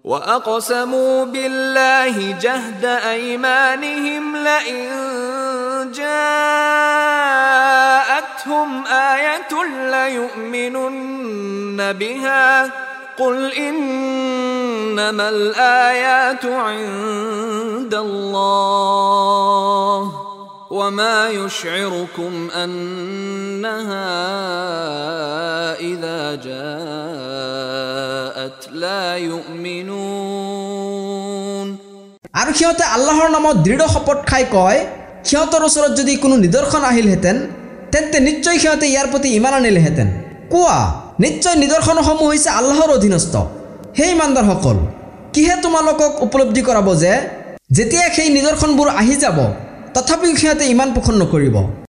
وأقسموا بالله جهد أيمانهم لئن جاءتهم آية ليؤمنن بها قل إنما الآيات عند الله وما يشعركم أنها إذا جاءت لا يؤمنون আৰু সিহঁতে আল্লাহৰ নামত দৃঢ় শপত খাই কয় সিহঁতৰ ওচৰত যদি কোনো নিদৰ্শন আহিলহেঁতেন তেন্তে নিশ্চয় সিহঁতে ইয়াৰ প্ৰতি ইমান আনিলেহেঁতেন কোৱা নিশ্চয় নিদৰ্শনসমূহ হৈছে আল্লাহৰ অধীনস্থ হে ইমানদাৰসকল কিহে তোমালোকক উপলব্ধি কৰাব যে যেতিয়া সেই নিদৰ্শনবোৰ আহি যাব তথাপিও সিহঁতে ইমান পোষণ নকৰিব